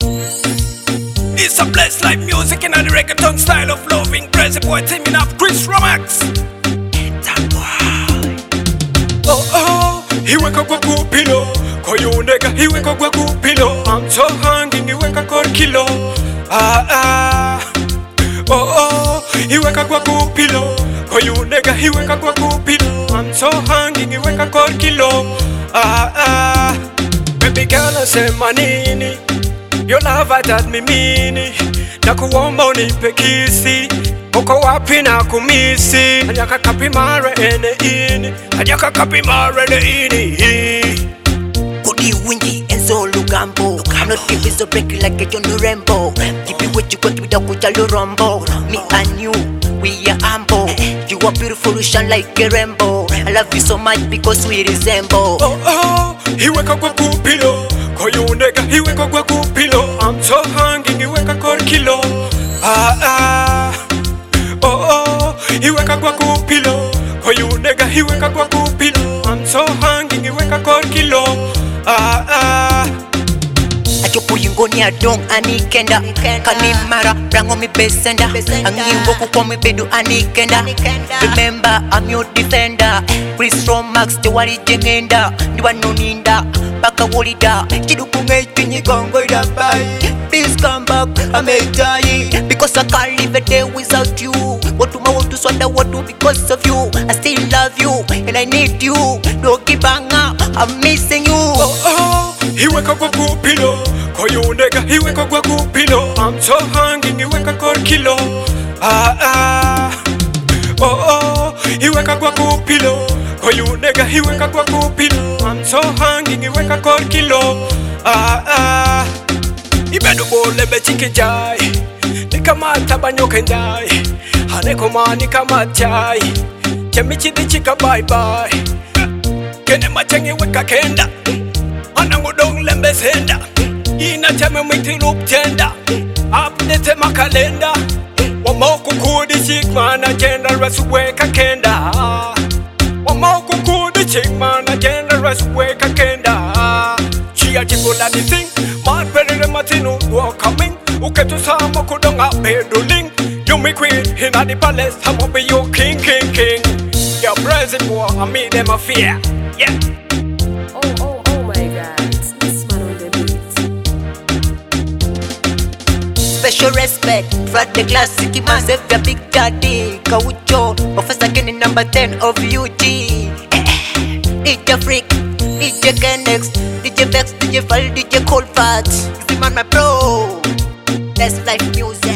It's a blessed life music in a the reggaeton style of loving. Crazy boy teaming up Chris Romax. Oh oh, iweka kwa kupilo koyuneka iweka kwa kupilo. I'm so hungry iweka kwa kilo. Oh oh, iweka kwa kupilo koyuneka iweka kwa kupilo. I'm so hungry iweka kwa kilo. Baby girl asema nini? Your love that me mini. Nakuomba unipe kisi. Uko wapi na kumisi? Anyaka kapi mare ene ini. Anyaka kapi mare ene ini. Kudi windy Enzo Lugambo. I'm not giving so break like a John Rambo. Give me what you got without Kuchalo Rumbo. Me and you, we are ambo. You are beautiful, you shine like a rainbow. I love you so much because we resemble. Oh oh, iweka kwa kupilo koyuneka iweka kwa kupilo. I'm so hungry iweka kwa kilo. Oh oh, iweka kwa kupilo koyuneka iweka kwa kupilo. I'm so hungry iweka kwa kilo. Achopo yingoni adong anikenda Kanimara brango mi besenda Angingoku kwa mi bedu anikenda Remember I'm your defender Chris Romax te wali jengenda Ndiwa noninda Baka wolida Chiduku ngeitu nyigongo idabai Please come back I'm dying Because I can't live a day without you Watuma watu swanda watu because of you I still love you And I need you Doki banga I'm missing you. Oh oh, iweka kwa kupilo koyuneka iweka kwa kupilo. I'm so hungry iweka kwa kilo. Oh oh, iweka kwa kupilo koyuneka iweka kwa kupilo. I'm so hungry iweka kwa kilo. Ibedu bole bechike jai nikamata banyoke ndai haneko mani kama chai chemichidi chika bye bye kene machangi weka kenda anangudong lembe senda ina chame mwiti loop tenda update makalenda wamoku kudi chikmana general weka kenda wamoku kudi chikmana general weka kenda chia chikula di thing mat perere matinu coming uketu samo kudonga peduling you me queen in the palace I'm be your king your present boy I mean them a fear. Yeah. Oh my God, this man on the beat. Special respect for the classic massive the big daddy Kaucho Professor Kenny number 10 of UG. DJ Freak, DJ Kennex, DJ Vex, DJ Val, DJ Cold Fat. This man my bro. That's life music.